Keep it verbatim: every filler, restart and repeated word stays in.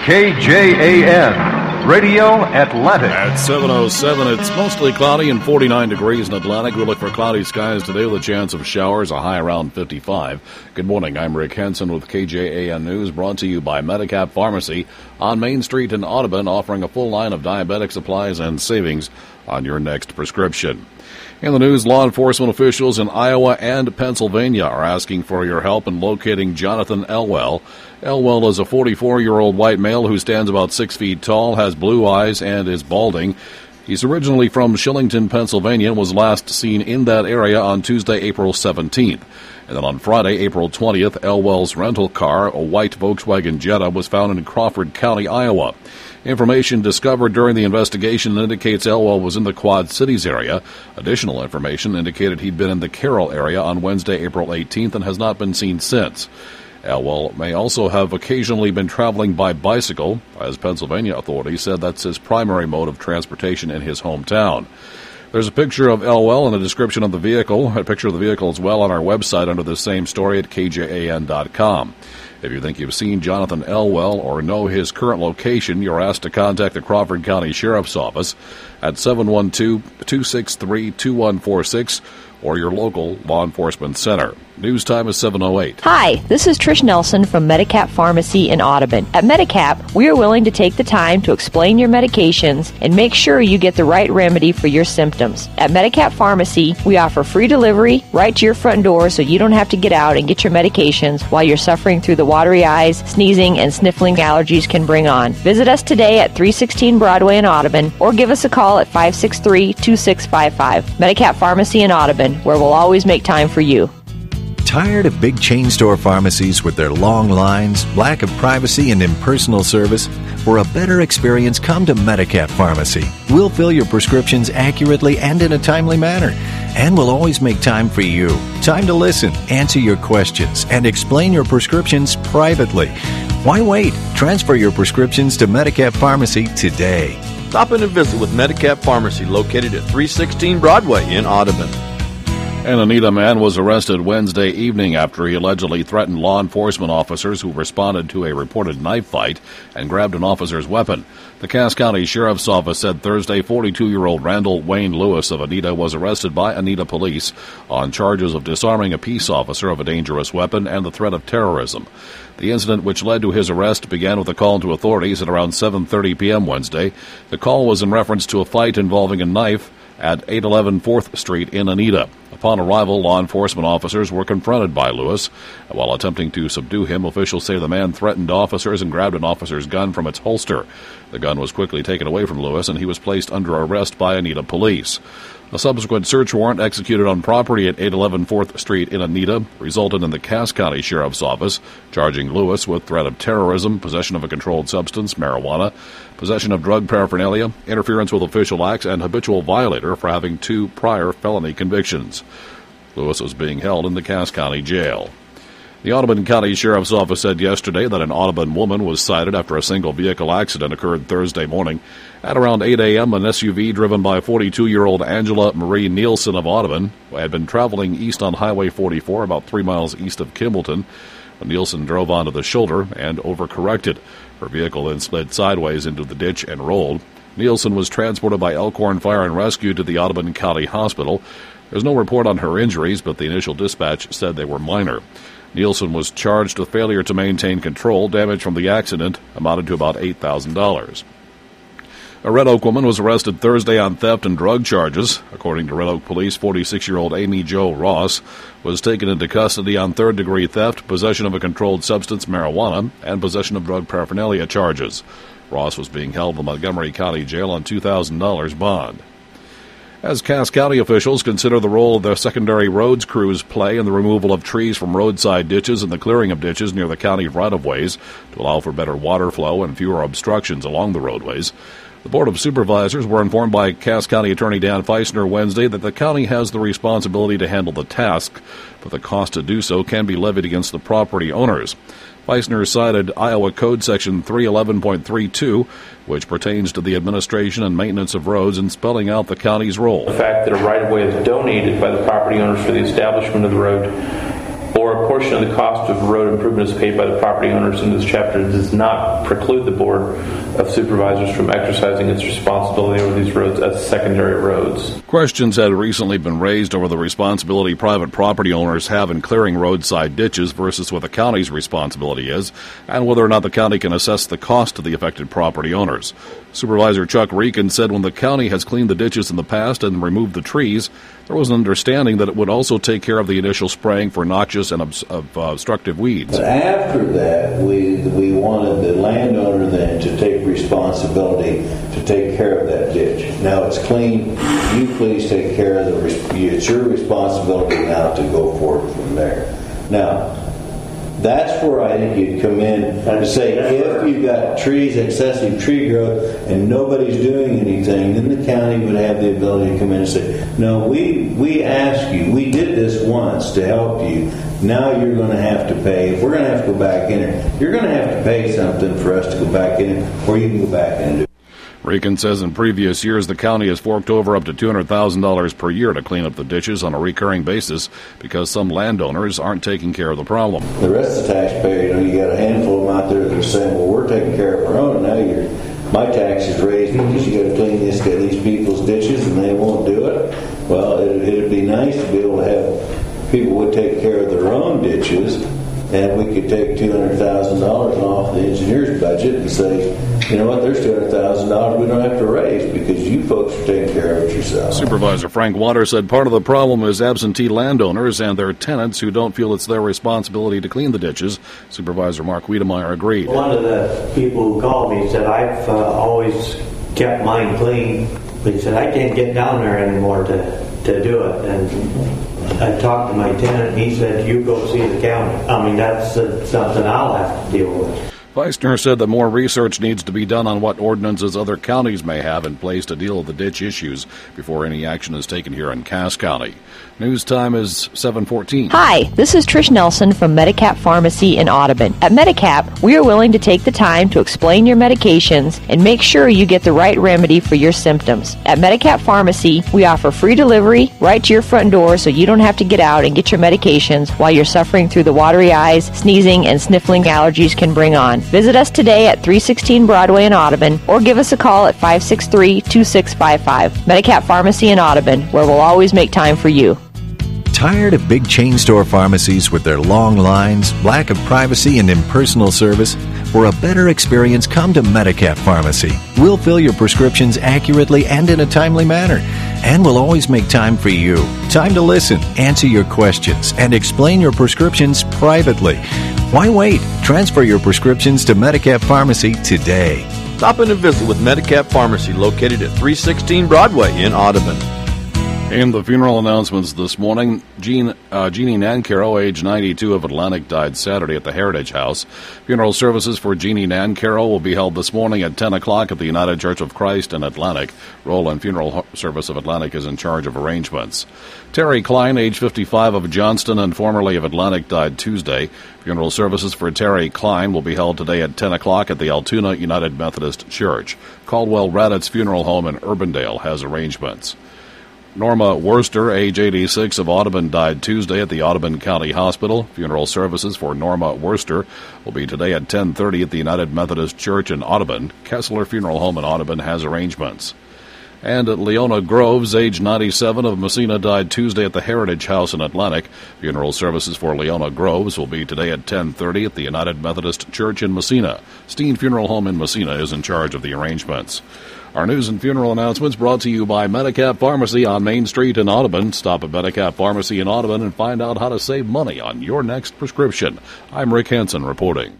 K J A N, Radio Atlantic. At seven oh seven, it's mostly cloudy and forty-nine degrees in Atlantic. We look for cloudy skies today with a chance of showers, a high around fifty-five. Good morning, I'm Rick Henson with K J A N News, brought to you by Medicap Pharmacy on Main Street in Audubon, offering a full line of diabetic supplies and savings on your next prescription. In the news, law enforcement officials in Iowa and Pennsylvania are asking for your help in locating Jonathan Elwell. Elwell is a forty-four-year-old white male who stands about six feet tall, has blue eyes, and is balding. He's originally from Shillington, Pennsylvania, and was last seen in that area on Tuesday, April seventeenth. And then on Friday, April twentieth, Elwell's rental car, a white Volkswagen Jetta, was found in Crawford County, Iowa. Information discovered during the investigation indicates Elwell was in the Quad Cities area. Additional information indicated he'd been in the Carroll area on Wednesday, April eighteenth, and has not been seen since. Elwell may also have occasionally been traveling by bicycle, as Pennsylvania authorities said that's his primary mode of transportation in his hometown. There's a picture of Elwell and a description of the vehicle, a picture of the vehicle as well on our website under the same story at K J A N dot com. If you think you've seen Jonathan Elwell or know his current location, you're asked to contact the Crawford County Sheriff's Office at seven one two, two six three, two one four six or your local law enforcement center. News time is seven oh eight. Hi, this is Trish Nelson from Medicap Pharmacy in Audubon. At Medicap, we are willing to take the time to explain your medications and make sure you get the right remedy for your symptoms. At Medicap Pharmacy, we offer free delivery right to your front door so you don't have to get out and get your medications while you're suffering through the watery eyes, sneezing, and sniffling allergies can bring on. Visit us today at three sixteen Broadway in Audubon or give us a call at five six three, two six five five. Medicap Pharmacy in Audubon, where we'll always make time for you. Tired of big chain store pharmacies with their long lines, lack of privacy, and impersonal service? For a better experience, come to Medicap Pharmacy. We'll fill your prescriptions accurately and in a timely manner. And we'll always make time for you. Time to listen, answer your questions, and explain your prescriptions privately. Why wait? Transfer your prescriptions to Medicap Pharmacy today. Stop in and visit with Medicap Pharmacy, located at three sixteen Broadway in Audubon. An Anita man was arrested Wednesday evening after he allegedly threatened law enforcement officers who responded to a reported knife fight and grabbed an officer's weapon. The Cass County Sheriff's Office said Thursday forty-two-year-old Randall Wayne Lewis of Anita was arrested by Anita police on charges of disarming a peace officer of a dangerous weapon and the threat of terrorism. The incident which led to his arrest began with a call to authorities at around seven thirty p.m. Wednesday. The call was in reference to a fight involving a knife at eight eleven fourth Street in Anita. Upon arrival, law enforcement officers were confronted by Lewis. While attempting to subdue him, officials say the man threatened officers and grabbed an officer's gun from its holster. The gun was quickly taken away from Lewis, and he was placed under arrest by Anita police. A subsequent search warrant executed on property at eight eleven fourth Street in Anita resulted in the Cass County Sheriff's Office charging Lewis with threat of terrorism, possession of a controlled substance, marijuana, possession of drug paraphernalia, interference with official acts, and habitual violator for having two prior felony convictions. Lewis was being held in the Cass County Jail. The Audubon County Sheriff's Office said yesterday that an Audubon woman was cited after a single vehicle accident occurred Thursday morning. At around eight a.m., an S U V driven by forty-two-year-old Angela Marie Nielsen of Audubon had been traveling east on Highway forty-four, about three miles east of Kimballton. Nielsen drove onto the shoulder and overcorrected. Her vehicle then slid sideways into the ditch and rolled. Nielsen was transported by Elkhorn Fire and Rescue to the Audubon County Hospital. There's no report on her injuries, but the initial dispatch said they were minor. Nielsen was charged with failure to maintain control. Damage from the accident amounted to about eight thousand dollars. A Red Oak woman was arrested Thursday on theft and drug charges. According to Red Oak Police, forty-six-year-old Amy Jo Ross was taken into custody on third-degree theft, possession of a controlled substance, marijuana, and possession of drug paraphernalia charges. Ross was being held in the Montgomery County Jail on two thousand dollars bond. As Cass County officials consider the role of their secondary roads crews play in the removal of trees from roadside ditches and the clearing of ditches near the county right-of-ways to allow for better water flow and fewer obstructions along the roadways, the Board of Supervisors were informed by Cass County Attorney Dan Feisner Wednesday that the county has the responsibility to handle the task, but the cost to do so can be levied against the property owners. Feisner cited Iowa Code Section three eleven point three two, which pertains to the administration and maintenance of roads, and spelling out the county's role. The fact that a right-of-way is donated by the property owners for the establishment of the road, or a portion of the cost of road improvement is paid by the property owners in this chapter, it does not preclude the Board of Supervisors from exercising its responsibility over these roads as secondary roads. Questions had recently been raised over the responsibility private property owners have in clearing roadside ditches versus what the county's responsibility is, and whether or not the county can assess the cost to the affected property owners. Supervisor Chuck Reekin said when the county has cleaned the ditches in the past and removed the trees, there was an understanding that it would also take care of the initial spraying for noxious and obs- uh, obstructive weeds. But after that, we we wanted the landowner then to take responsibility to take care of that ditch. Now it's clean. You please take care of the. It's your responsibility now to go forward from there. Now, that's where I think you'd come in and say, if you've got trees, excessive tree growth, and nobody's doing anything, then the county would have the ability to come in and say, no, we we asked you, we did this once to help you, now you're going to have to pay. If we're going to have to go back in there, you're going to have to pay something for us to go back in there, or you can go back in and do it. Reekin says in previous years the county has forked over up to two hundred thousand dollars per year to clean up the ditches on a recurring basis because some landowners aren't taking care of the problem. The rest of the taxpayer, you know, you got a handful of them out there that are saying, well, we're taking care of our own, and now you're, my tax is raised because you got to clean this, these people's ditches, and they won't do it. Well, it, it'd be nice to be able to have people would take care of their own ditches, and we could take two hundred thousand dollars off the engineer's budget and say, you know what, there's two hundred thousand dollars we don't have to raise because you folks are taking care of it yourselves. Supervisor Frank Waters said part of the problem is absentee landowners and their tenants who don't feel it's their responsibility to clean the ditches. Supervisor Mark Wiedemeyer agreed. One of the people who called me said, I've uh, always kept mine clean, but he said, I can't get down there anymore to, to do it. And I talked to my tenant, and he said, you go see the county. I mean, that's uh, something I'll have to deal with. Feistner said that more research needs to be done on what ordinances other counties may have in place to deal with the ditch issues before any action is taken here in Cass County. News time is seven fourteen. Hi, this is Trish Nelson from Medicap Pharmacy in Audubon. At Medicap, we are willing to take the time to explain your medications and make sure you get the right remedy for your symptoms. At Medicap Pharmacy, we offer free delivery right to your front door so you don't have to get out and get your medications while you're suffering through the watery eyes, sneezing, and sniffling allergies can bring on. Visit us today at three sixteen Broadway in Audubon or give us a call at five six three, two six five five. Medicap Pharmacy in Audubon, where we'll always make time for you. Tired of big chain store pharmacies with their long lines, lack of privacy, and impersonal service? For a better experience, come to Medicap Pharmacy. We'll fill your prescriptions accurately and in a timely manner. And we'll always make time for you. Time to listen, answer your questions, and explain your prescriptions privately. Why wait? Transfer your prescriptions to Medicap Pharmacy today. Stop in and visit with Medicap Pharmacy located at three sixteen Broadway in Audubon. In the funeral announcements this morning, Jean, uh, Jeannie Nancaro, age ninety-two, of Atlantic, died Saturday at the Heritage House. Funeral services for Jeannie Nancaro will be held this morning at ten o'clock at the United Church of Christ in Atlantic. Roland Funeral Service of Atlantic is in charge of arrangements. Terry Klein, age fifty-five, of Johnston and formerly of Atlantic, died Tuesday. Funeral services for Terry Klein will be held today at ten o'clock at the Altoona United Methodist Church. Caldwell Raddatz Funeral Home in Urbandale has arrangements. Norma Worster, age eighty-six, of Audubon, died Tuesday at the Audubon County Hospital. Funeral services for Norma Worster will be today at ten thirty at the United Methodist Church in Audubon. Kessler Funeral Home in Audubon has arrangements. And Leona Groves, age ninety-seven, of Messina, died Tuesday at the Heritage House in Atlantic. Funeral services for Leona Groves will be today at ten thirty at the United Methodist Church in Messina. Steen Funeral Home in Messina is in charge of the arrangements. Our news and funeral announcements brought to you by Medicap Pharmacy on Main Street in Audubon. Stop at Medicap Pharmacy in Audubon and find out how to save money on your next prescription. I'm Rick Hansen reporting.